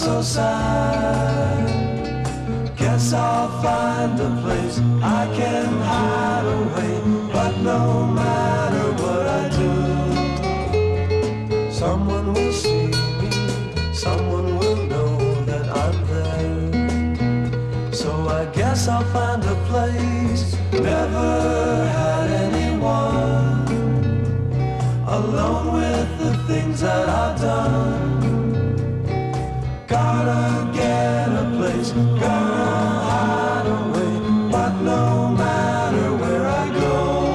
so sad. Guess I'll find a place I can hide away. But no matter what I do, someone will see me, someone will know that I'm there. So I guess I'll find a place. Never had anyone, alone with the things that I've done. Gotta get a place, gotta hide away. But no matter where I go,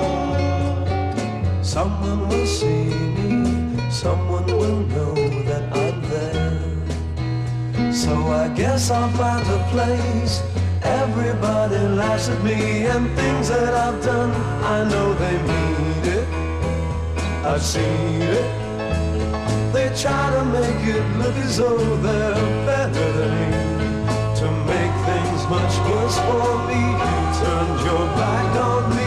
someone will see me, someone will know that I'm there. So I guess I'll find a place. Everybody laughs at me and things that I've done, I know they mean it, I've seen it. They try to make it look as though they're better than me. To make things much worse for me, you turned your back on me.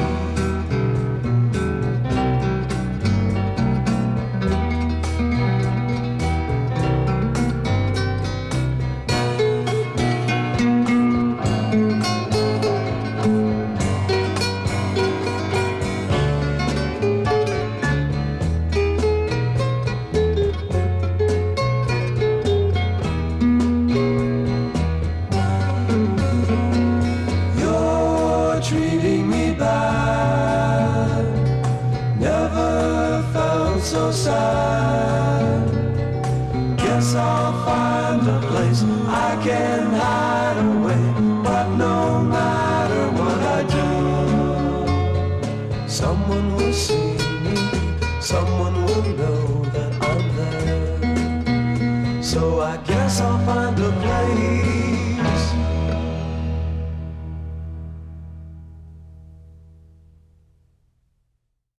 Treating me bad, never felt so sad. Guess I'll find a place I can hide away. But no matter what I do, someone will see me, someone will know that I'm there. So I guess I'll find